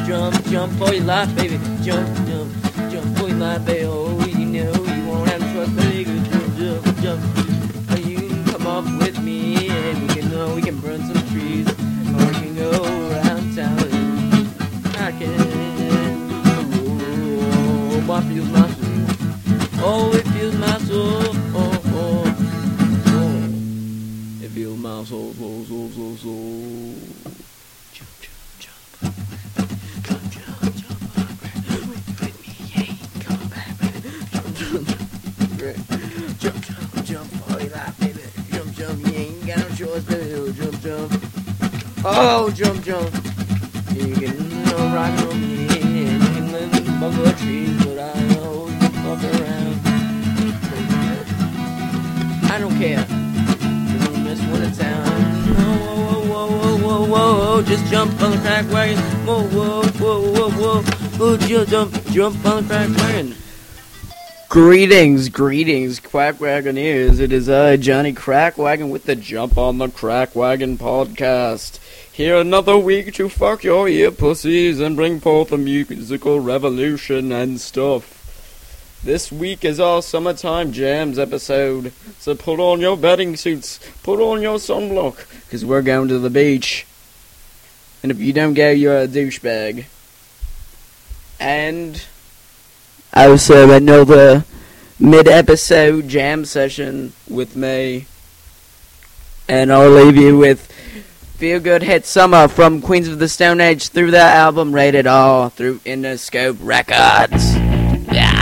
jump, jump for your life, baby. Jump, jump, jump for your life, baby. Oh, you know you won't have to trust, baby. Jump, jump, jump. Oh, you can come up with me and we can burn some trees, or we can go around town. I can. Oh, my feels my soul. Oh, it feels my soul. Oh, oh, oh. It feels my soul, soul, soul, soul, soul. Jump, jump, jump. Jump, jump, jump. With me, yeah. Come back, baby. Jump, jump, jump. Jump, jump, jump. Oh, you laugh, baby. Jump, jump. You ain't got no choice, baby. Oh, jump, jump. Oh, jump, jump. You can rock and roll me. You can live in the bungle of trees, but I always fuck around. I don't care. Cause I'm just one in town. Whoa, whoa, whoa, whoa, whoa, whoa. Just jump on the crack wagon. Whoa, whoa, whoa, whoa, whoa. Oh, jump on the crack wagon. Greetings, Quack Wagoneers. It is I, Johnny Crackwagon, with the Jump on the Crack Wagon podcast. Here another week to fuck your ear pussies and bring forth a musical revolution and stuff. This week is our Summertime Jams episode, so put on your bathing suits, put on your sunblock, cause we're going to the beach. And if you don't go, you're a douchebag. And also another mid-episode jam session with me. And I'll leave you with Feel Good Hit Summer from Queens of the Stone Age through their album Rated R through Interscope Records. Yeah.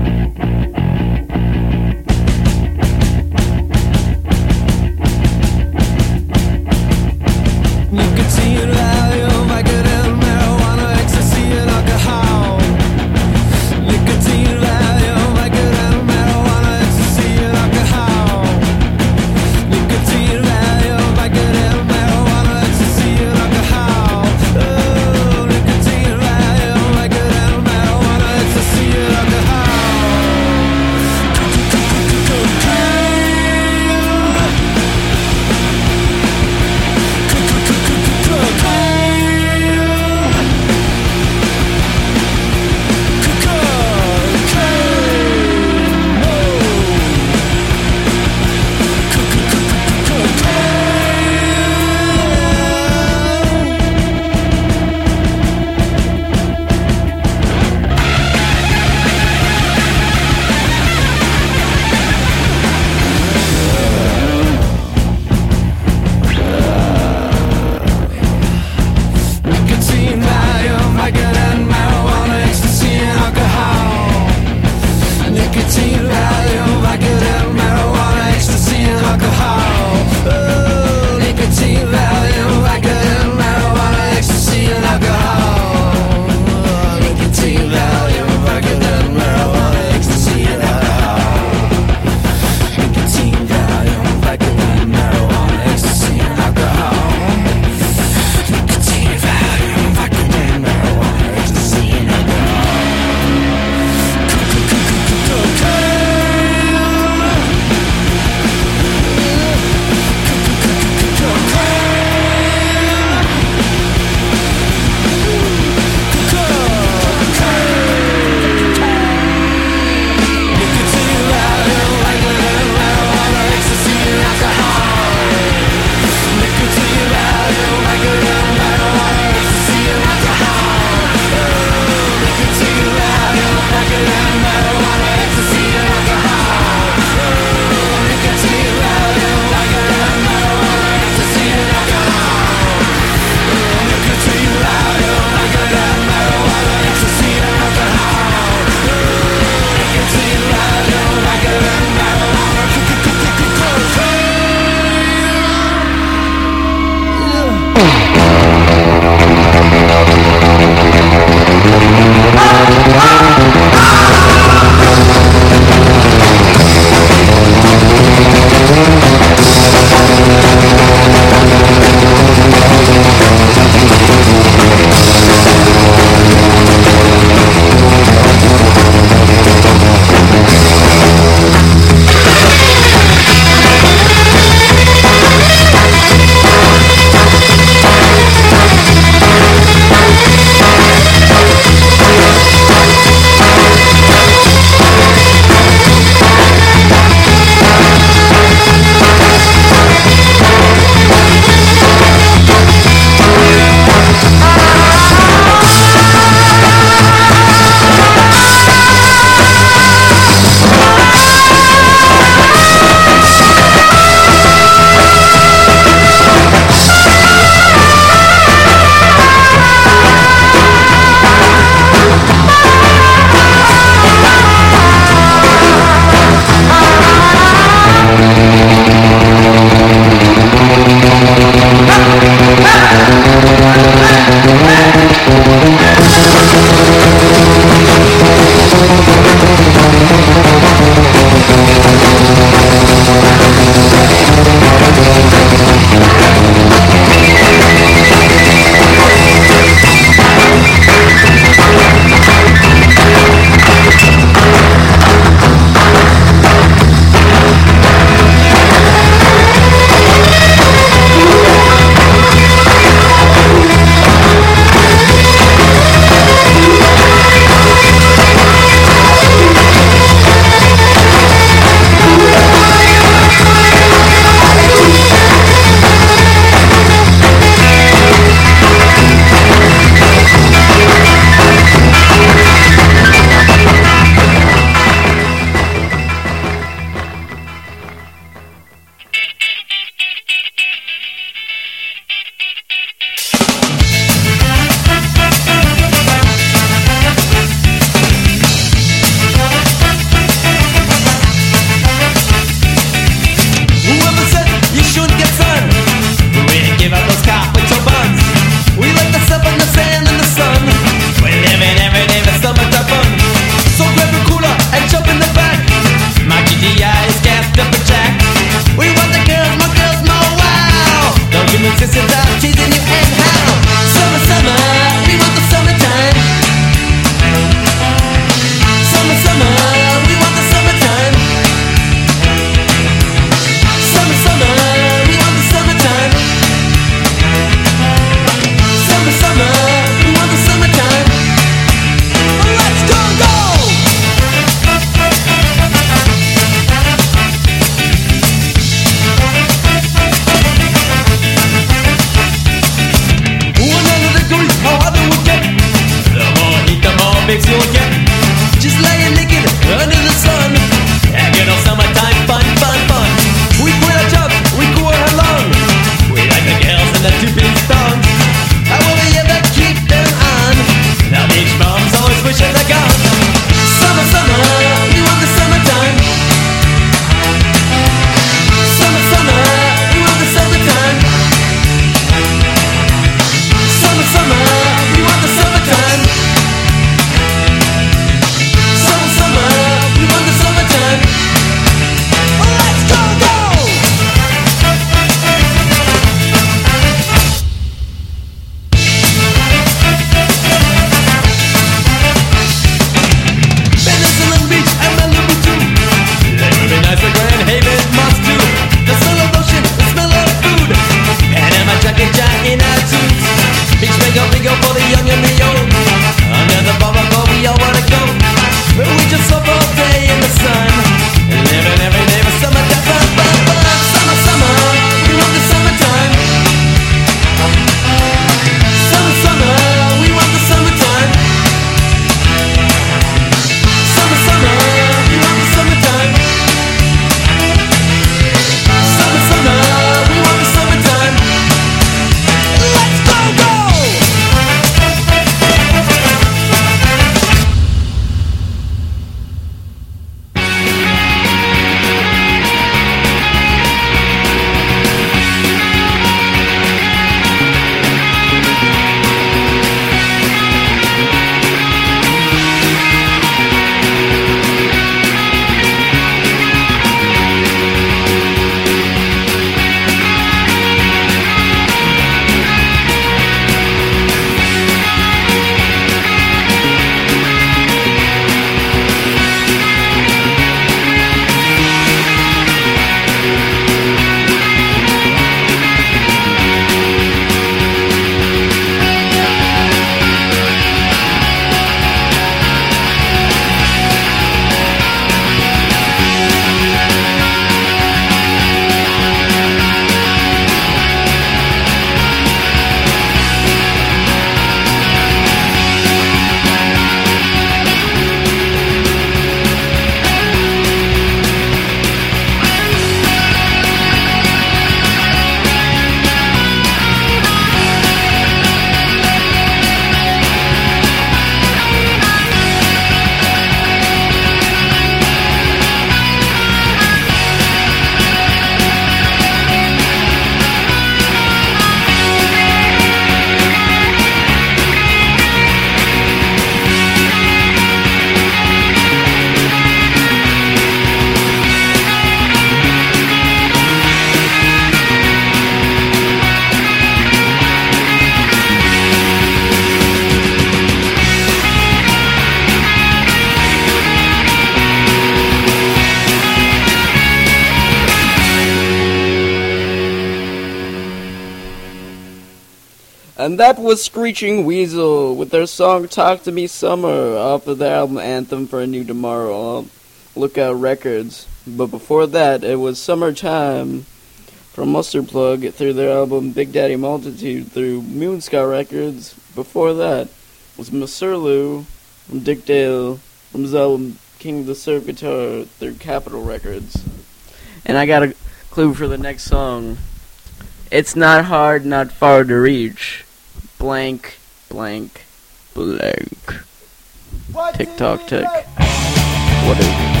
And that was Screeching Weasel with their song Talk to Me Summer off of their album Anthem for a New Tomorrow on Lookout Records. But before that, it was Summertime from Mustard Plug through their album Big Daddy Multitude through Moonscar Records. Before that was Masurlu from Dick Dale from his album King of the Surf Guitar through Capitol Records. And I got a clue for the next song. It's not hard, not far to reach. Blank, blank, blank. Tick tock tick. What is it?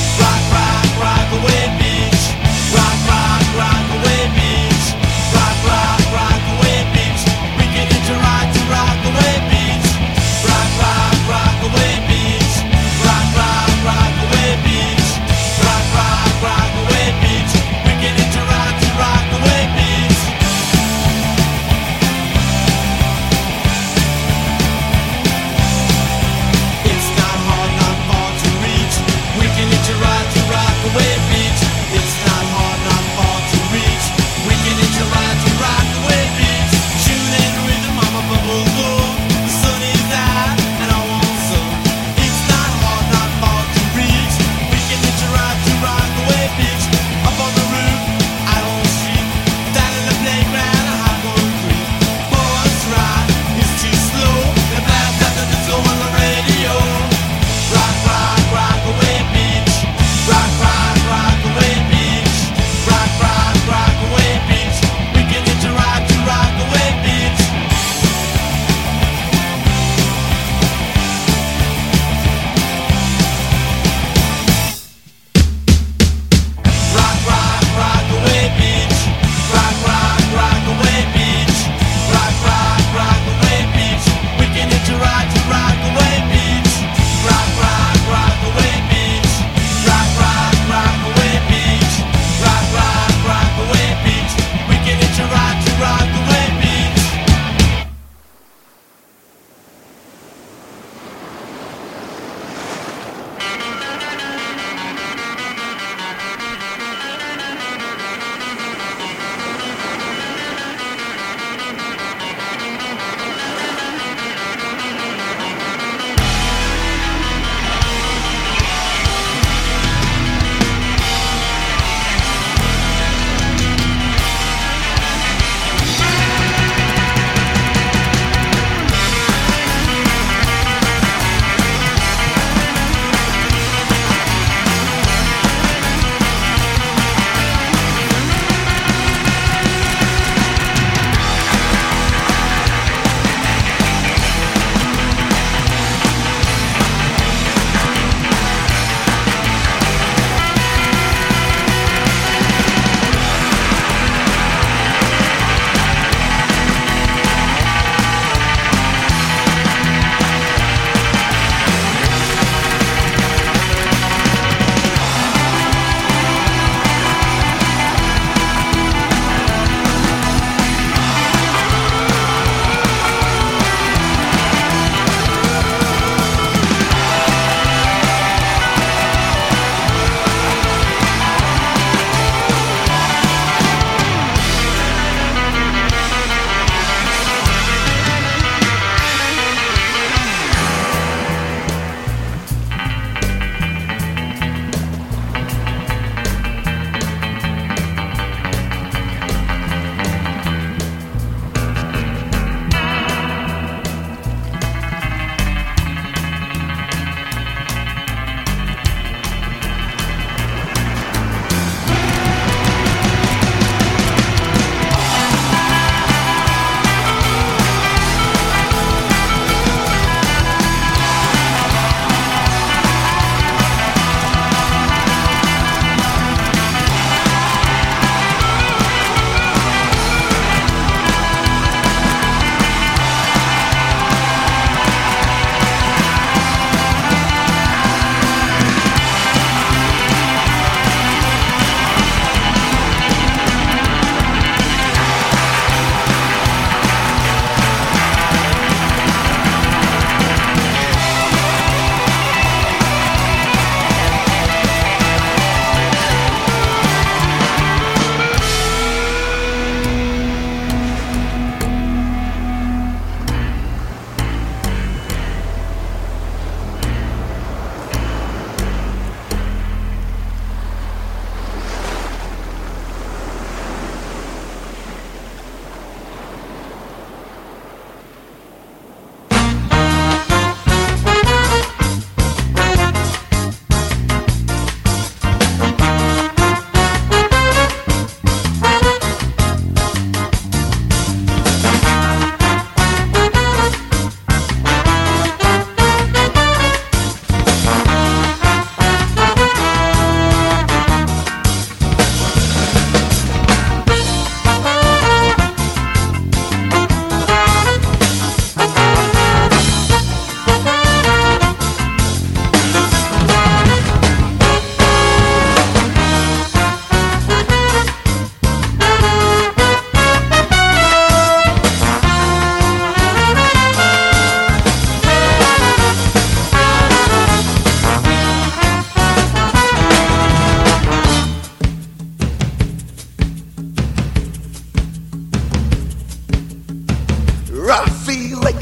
Rock away, bitch.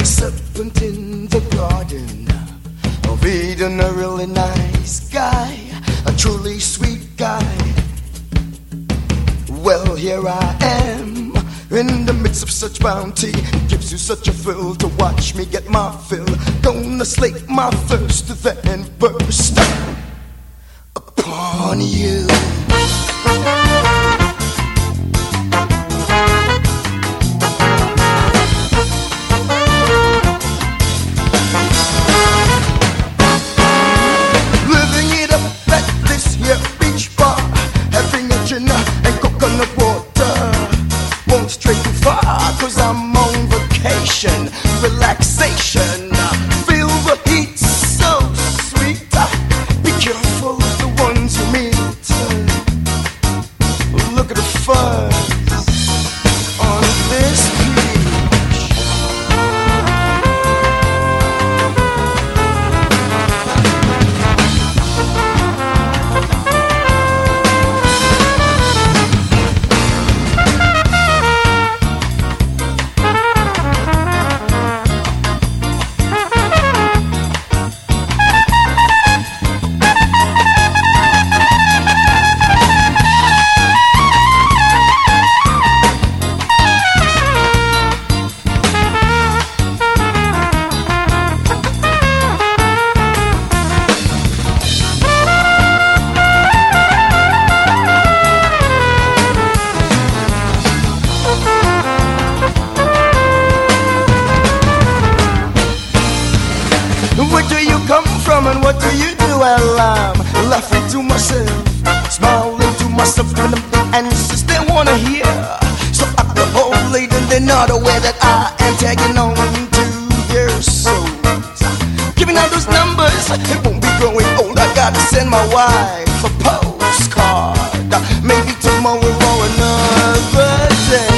serpent in the garden of Eden, a really nice guy, a truly sweet guy. Well, here I am in the midst of such bounty. It gives you such a thrill to watch me get my fill. Gonna slake my thirst, then burst upon you. Living it up at this here beach bar, having a gin and coconut water. Won't stray too far, cause I'm on vacation. Relaxation, feel the heat so sweet. Be careful of the ones you meet. Look at the fuzz on this beach. Where do you come from and what do you do? Well, I'm laughing to myself, smiling to myself, when the answers they wanna hear. So I the old lady, they're not aware that I am tagging on to their souls. Giving out those numbers, it won't be growing old. I gotta send my wife a postcard, maybe tomorrow or another day.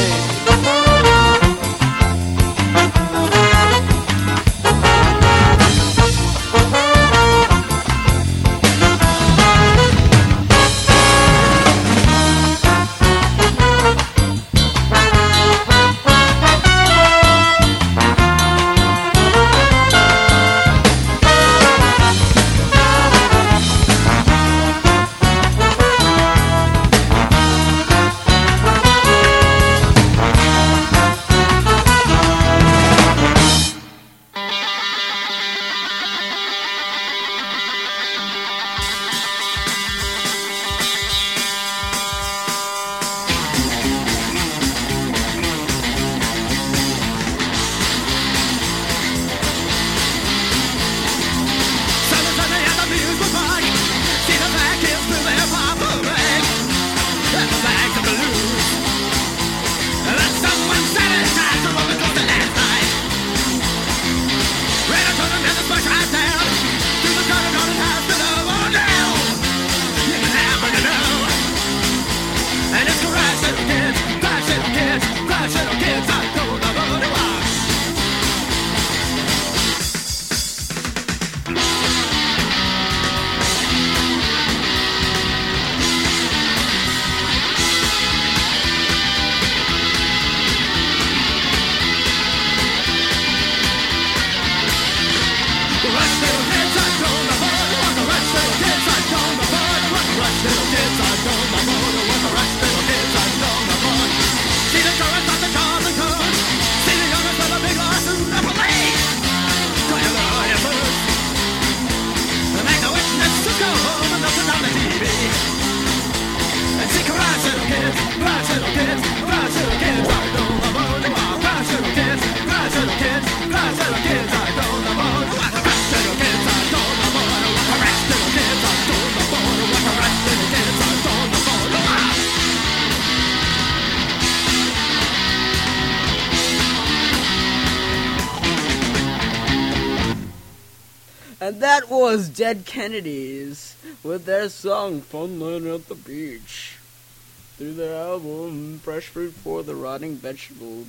And that was Dead Kennedys with their song Fun Night at the Beach, through their album Fresh Fruit for the Rotting Vegetable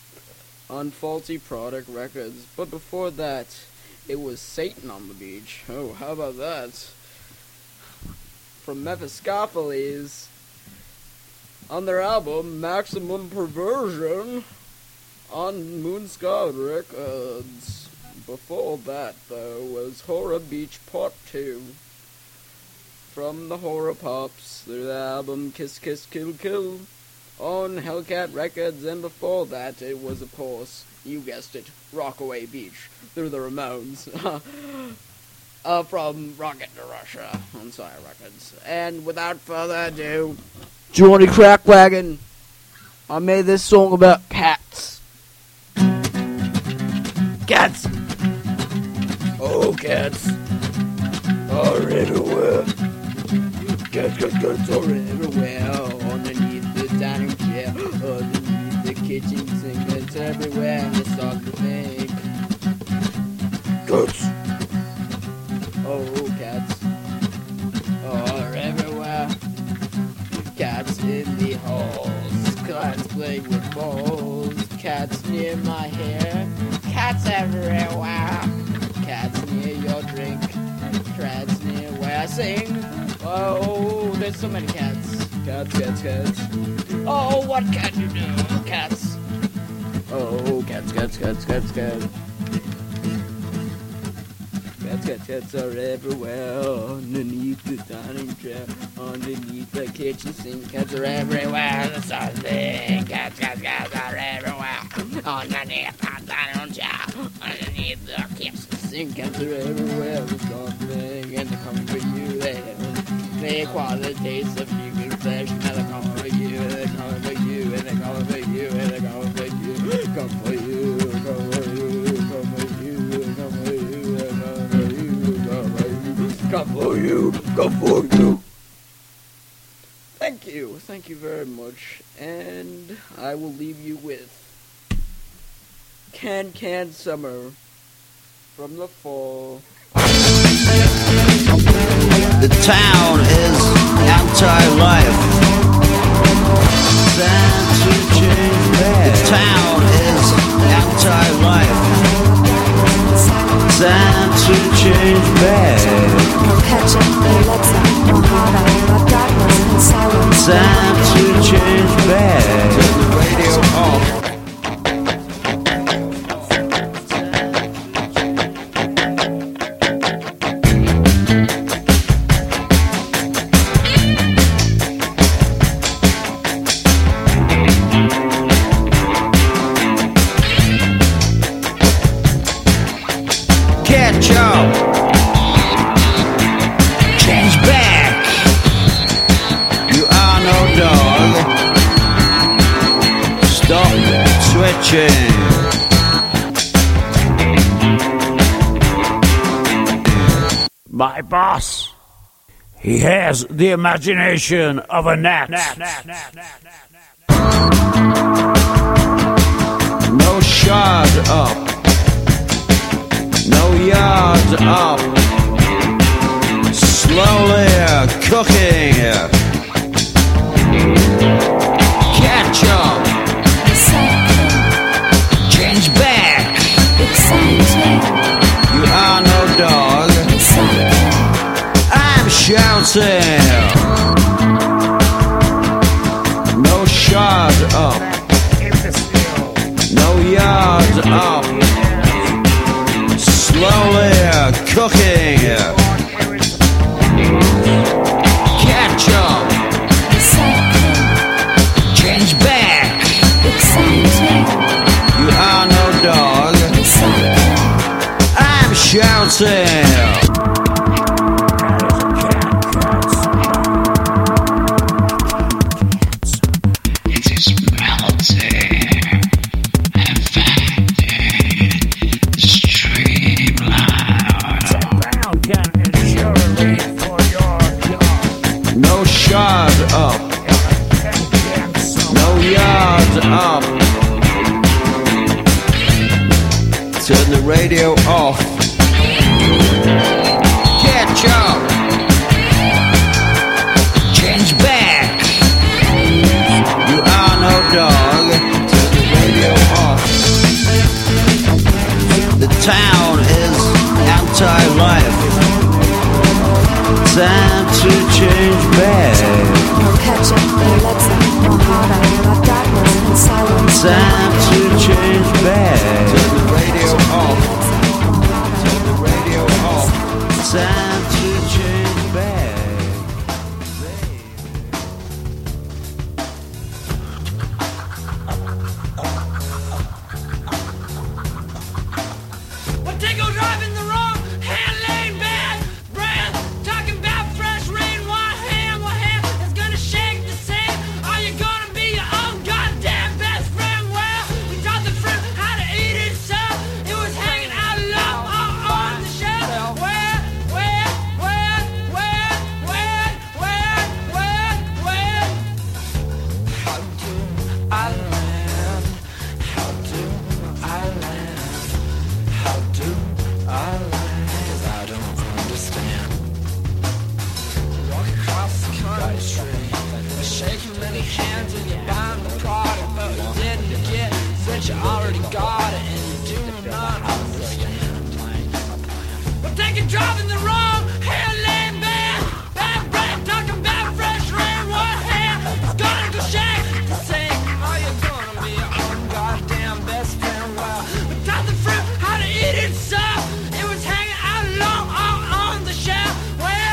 on Faulty Product Records. But before that, it was Satan on the Beach. Oh, how about that? From Mephistopheles on their album Maximum Perversion. on Moonscar Records. Before that, though, was Horror Beach Part 2 from the Horror Pops, their album Kiss Kiss Kill Kill on Hellcat Records, and before that it was, of course, you guessed it, Rockaway Beach through the Ramones from Rocket to Russia on Sire Records. And without further ado, Johnny Crackwagon, I made this song about cats. Cats! Oh, cats are everywhere. Cats are everywhere. Underneath the dining chair, underneath the kitchen sink. It's everywhere, and it's hard to think. Cats. Oh, cats are everywhere. Cats in the halls. Cats playing with balls. Cats near my hair. Cats everywhere. Cats near your drink. Cats near where I sing. Oh, there's so many cats. Cats. Oh, what can you do? Cats. Oh, cats. Cats are everywhere. Underneath the dining chair. Underneath the kitchen sink. Cats are everywhere. The something. Cats are everywhere. Underneath the dining chair. Underneath the kitchen sink. Cats are everywhere. The something. And they're coming for you. They acquire the taste of human flesh. Now they're coming for you. And they're coming for you. And they're coming for you. And they're coming for you. Come for you. Come for you. Come for you. Come for you. Come for you. Thank you very much, and I will leave you with Can Summer from the Fall. The town is anti-life. Time to change back. The town is anti-life. Time to change back. No ketchup, no Alexa, no harder, but darkness and silence. Time to change back. Turn the radio off. Catch up. Change back. You are no dog. Stop switching. My boss, he has the imagination of a gnat. No shard up. No yard up. Slowly cooking. Catch up. Change back. You are no dog. I'm shouting. No shard up. No yard up. Slowly cooking. Catch up. Change back. You are no dog. I'm shouting. No shard up. No yard up. Turn the radio off. Catch up. Change back. You are no dog. Turn the radio off. The town is anti-life. Time to change back. Catch it, Alexa, more harder. About darkness and silence. Time to change back. Turn the radio off. Turn the radio off. Time to change back. Well, take a drive in the wrong hand lane, bad breath. Talking about fresh rain, one hand is gonna shake the sand. Are you gonna be your own goddamn best friend? Well, we taught the fruit how to eat it, so it was hanging out low on the shelf. Where? How do I land? How do I land? How do I land? I don't understand. Walk across the country, shaking many hands and you're buying the product, but you didn't get that you already got it and you do not understand. Well, take a drive in the wrong hand lane, bad breath, talking about fresh rain, one hand is gonna go shake the same. Are you gonna be your own goddamn best friend? Well, we taught the fruit how to eat it, so it was hanging out long on the shelf. Where?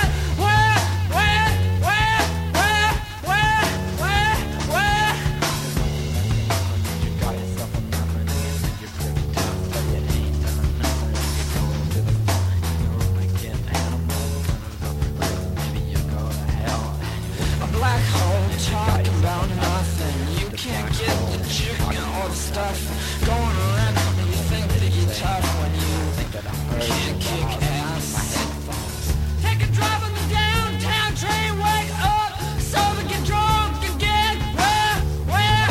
You got yourself a muffin and you're pretty tough, but you ain't done nothing. You're going to the phone, you're gonna get animals, maybe you go to hell. A black hole talking about nothing. You can't get the chicken or the stuff going around and you think that you're tough when you can't kick ass. Take a drive on the downtown train, wake up so we get drunk again. Where?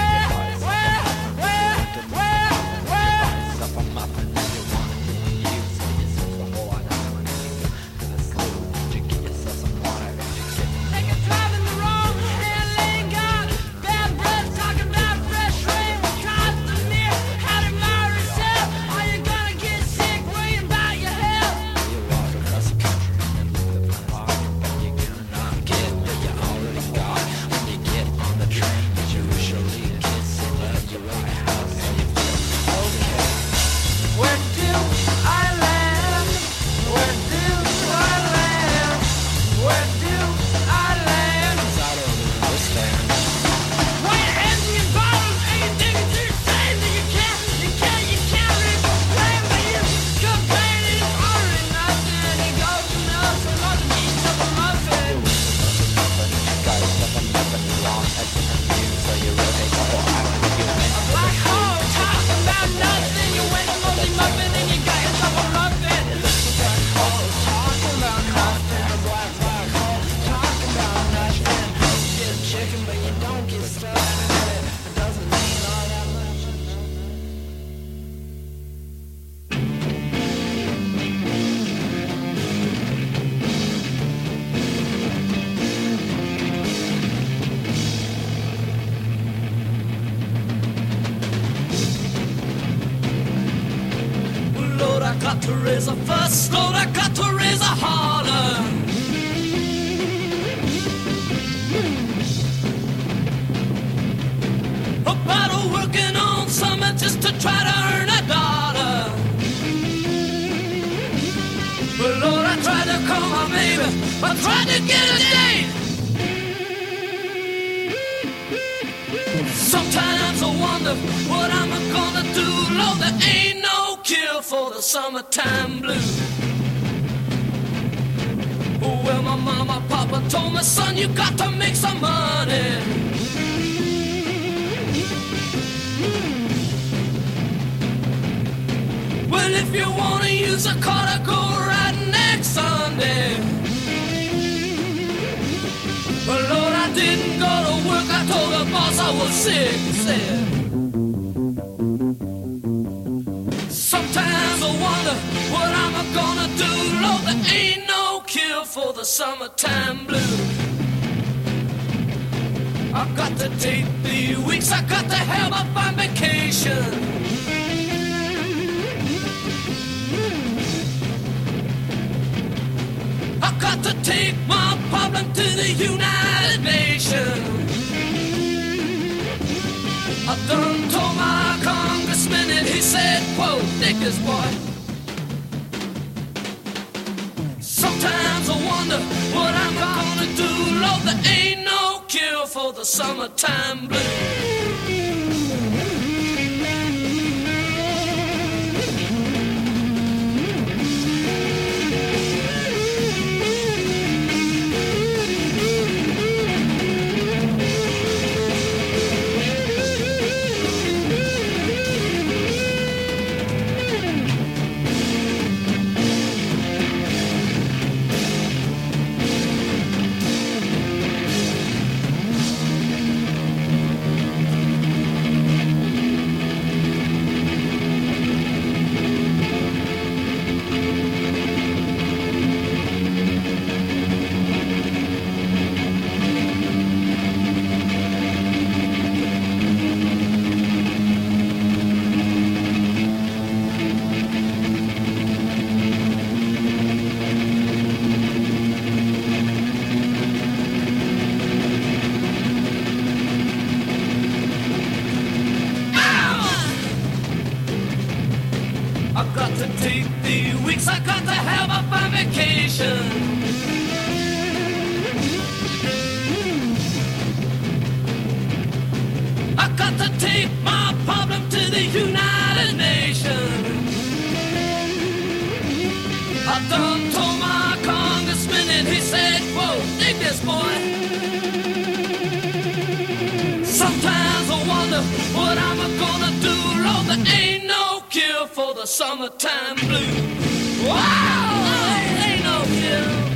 Take a drive in the wrong hand lane, got bad breath, talking about fresh rain. Across the mirror, how to admire yourself. Are you gonna get sick, worrying about your health? You walk across the country and live the park, but you're gonna not get what you already got. When you get on the train, you usually get sick of your own house, so you feel okay. Where do I land? Where do I land? Where do I land? 'Cause I don't understand. Why you're emptying bottles and you're digging through sand that you can't really complain, but you complain and it's already nothing. You go to milk and want to eat up a muffin. A black hole talking about nothing. You went to multi muffin and you got yourself a muffin. A black hole talking about nothing. A black hole talking about nothing. You get a chicken but you don't get stuck. It doesn't mean all that much. Lord, I got to raise a fuss. Lord, I got to raise a holler. About working on something just to try to earn a dollar. But Lord, I tried to call my baby. I tried to get a date. Sometimes I wonder what I'm gonna do. Lord, there ain't no cure for the summertime blues. Well, my mama, papa told me, son, you got to make some money. Well, if you wanna use a car to go right next Sunday. But Lord, I didn't go to work. I told the boss I was sick. He said, sometimes I wonder what I'm gonna do. Lord, there ain't no cure for the summertime blues. I've got to take 3 weeks. I got to have a fun vacation. I've got to take my problem to the United Nations. dig this boy. Sometimes I wonder what I'm gonna do. Lord, there ain't no cure for the summertime blues. I got to take the weeks, I got to have a fun vacation. I got to take my problem to the United Nations. I done told my congressman and he said, whoa, dig this boy. Sometimes I wonder what I'm gonna do, Lord, there ain't no cure for the summertime blues. Wow, ain't no cure.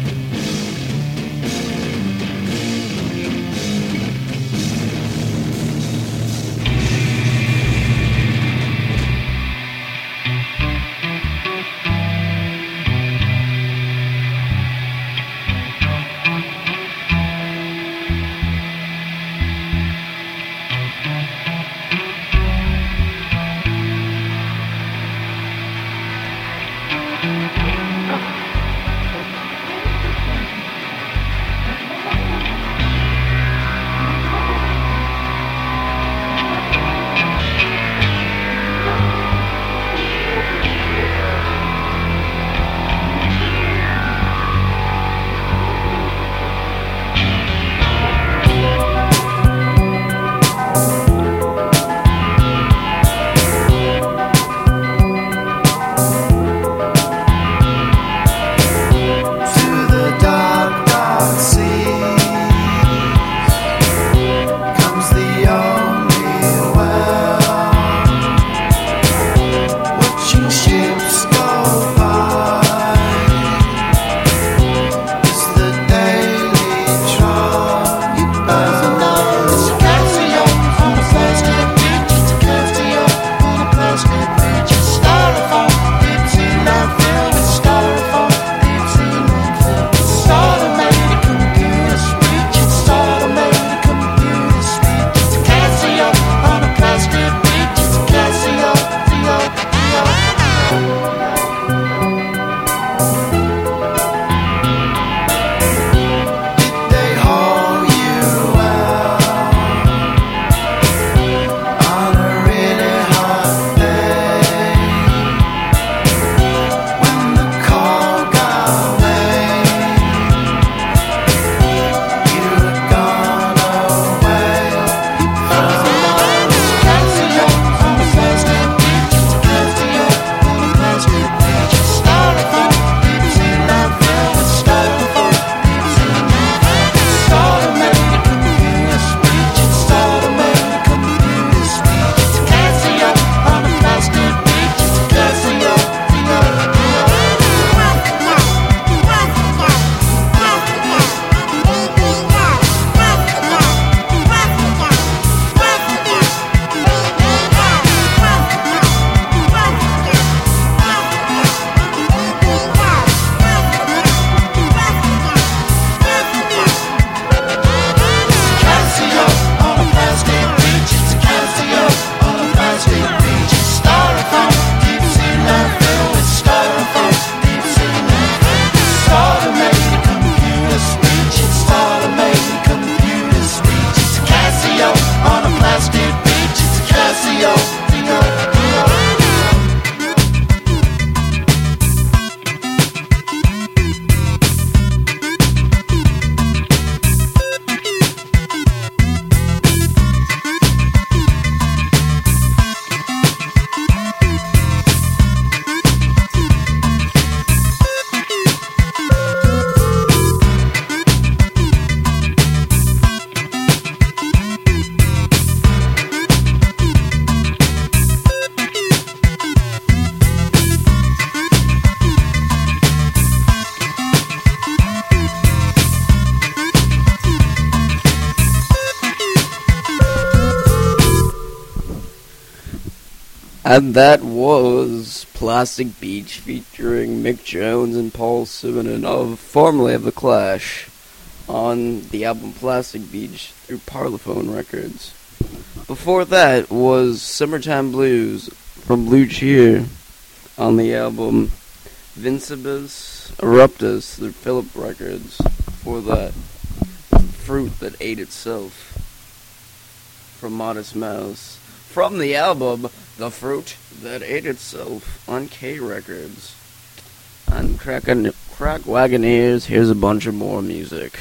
And that was Plastic Beach featuring Mick Jones and Paul Simonon, formerly of The Clash, on the album Plastic Beach through Parlophone Records. Before that was Summertime Blues from Blue Cheer on the album Vincebus Eruptus through Philip Records. Before that, Fruit That Ate Itself from Modest Mouse. From the album The Fruit That Ate Itself on K Records. On Crack Wagoneers, here's a bunch of more music.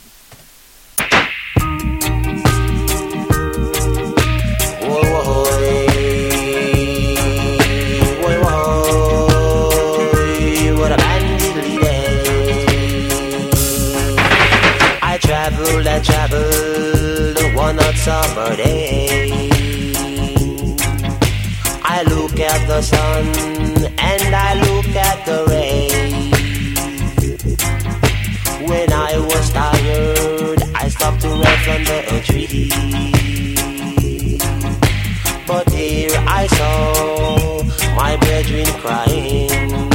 I traveled one hot summer day. I look at the sun and I look at the rain. When I was tired, I stopped to rest under a tree. But here I saw my brethren crying.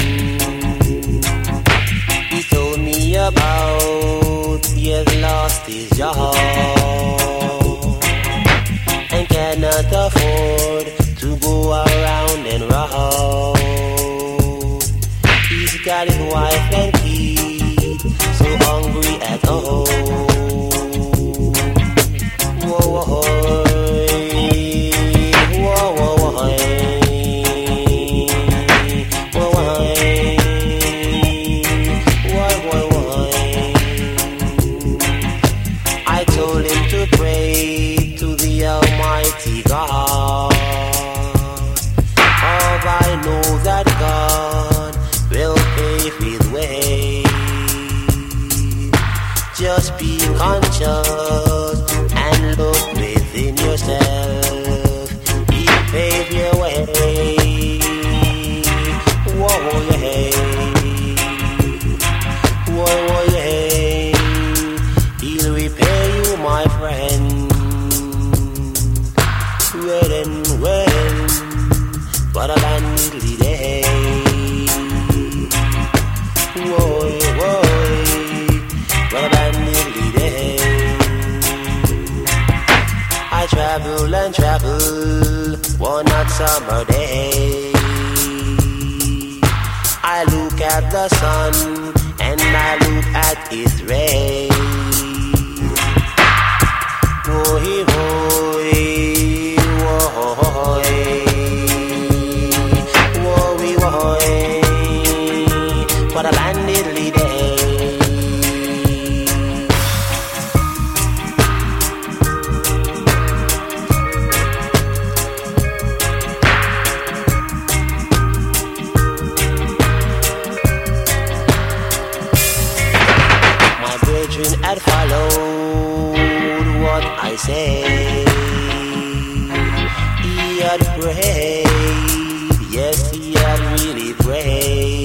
He told me about he has lost his job and cannot afford to go around and rob. He's got his wife and kids so hungry at home. Whoa, whoa, whoa, whoa, whoa. God, I know that God will pave his way. Just be conscious and look within yourself. He'll pave your way. Whoa, yeah. Whoa, yeah. He'll repay you, my friend. When, what a bandly day. Whoa, whoa, what a bandly day. I travel and travel one hot summer day. I look at the sun and I look at its rays. Whoa, whoa. What a banditly day. My brethren had followed what I say. He had prayed, yes, he had really prayed.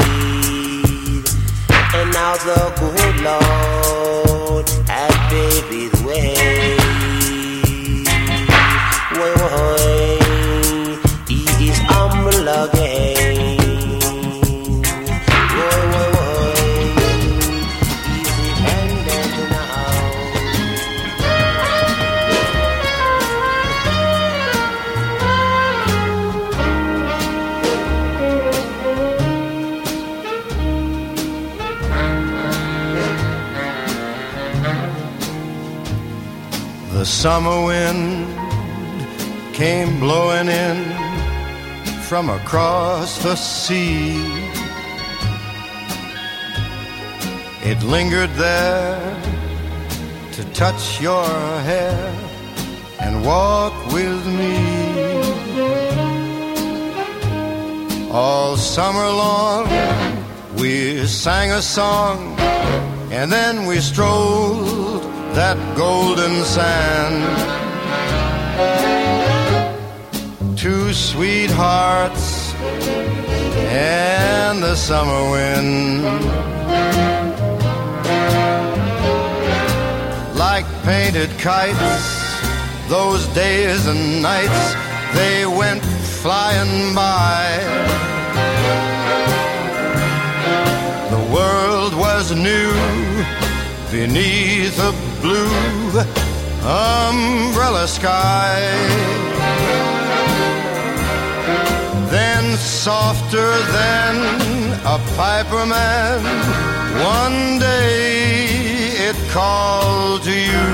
And now the good Lord has paved his way. He is humble again. He's dependent now. The summer wind came blowing in from across the sea. It lingered there to touch your hair and walk with me. All summer long we sang a song and then we strolled that golden sand. Two sweethearts and the summer wind, like painted kites, those days and nights they went flying by. The world was new beneath a blue umbrella sky. Then softer than a piper man, one day it called to you.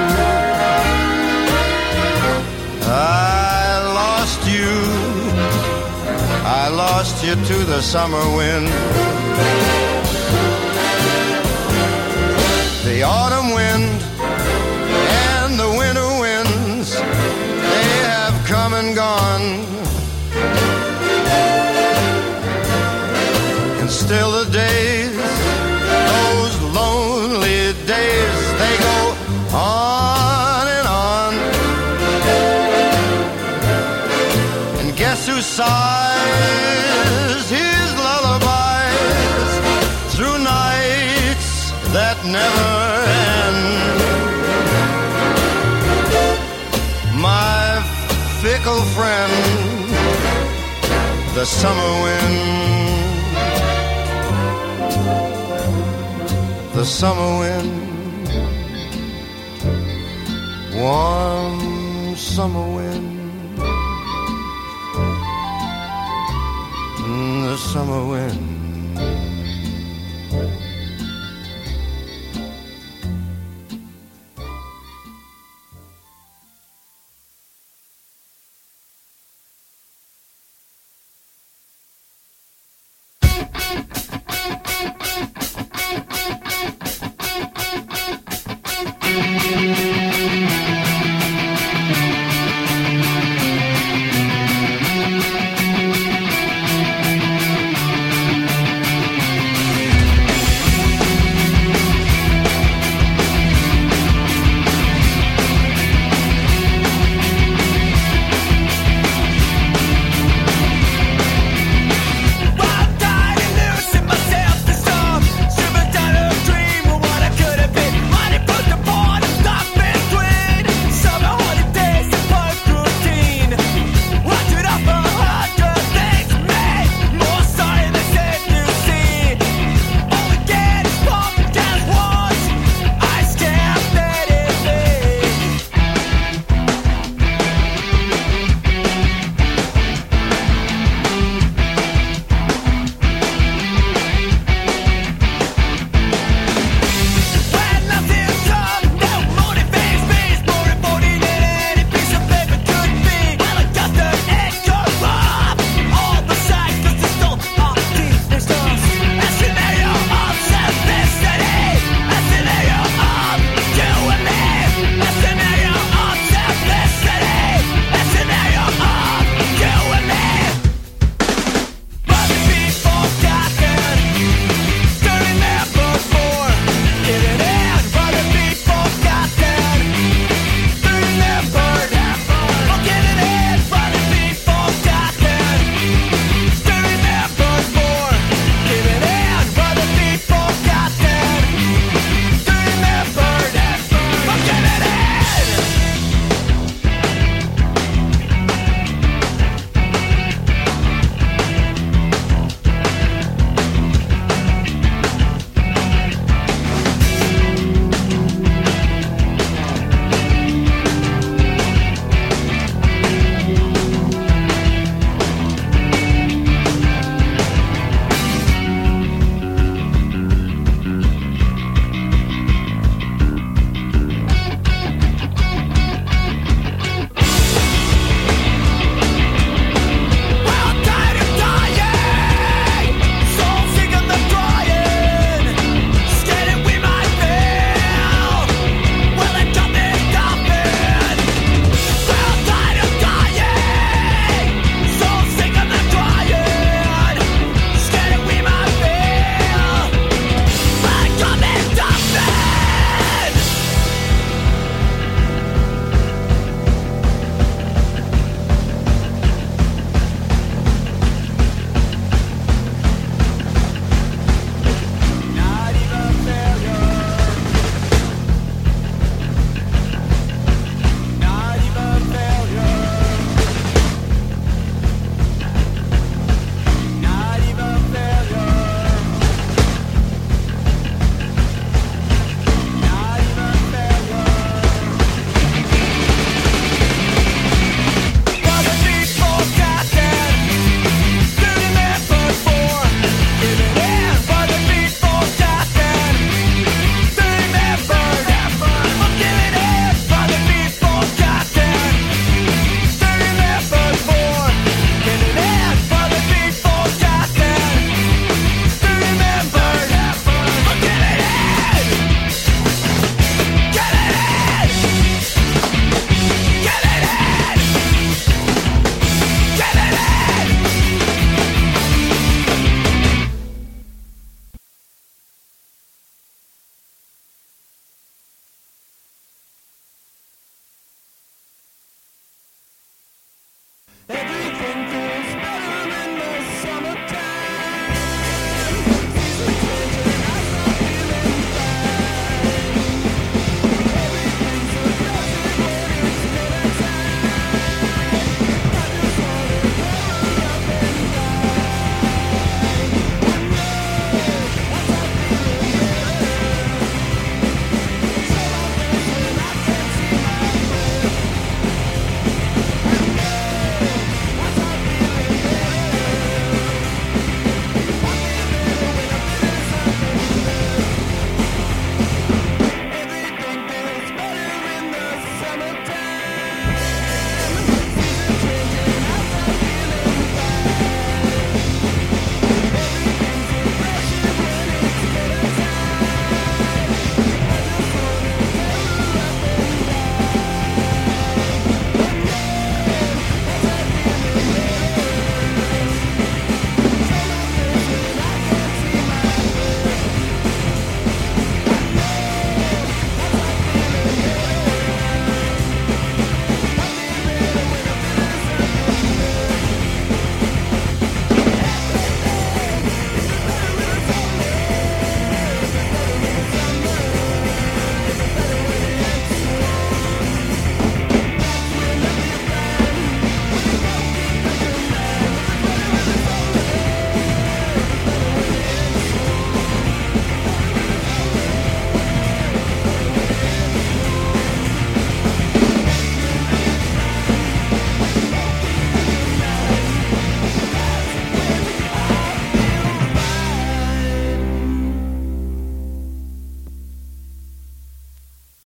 I lost you to the summer wind. The autumn wind and the winter winds, they have come and gone. And still the days, those lonely days, they go on and on. And guess who sighs his lullabies through nights that never end? My fickle friend, the summer wind. The summer wind, warm summer wind, the summer wind.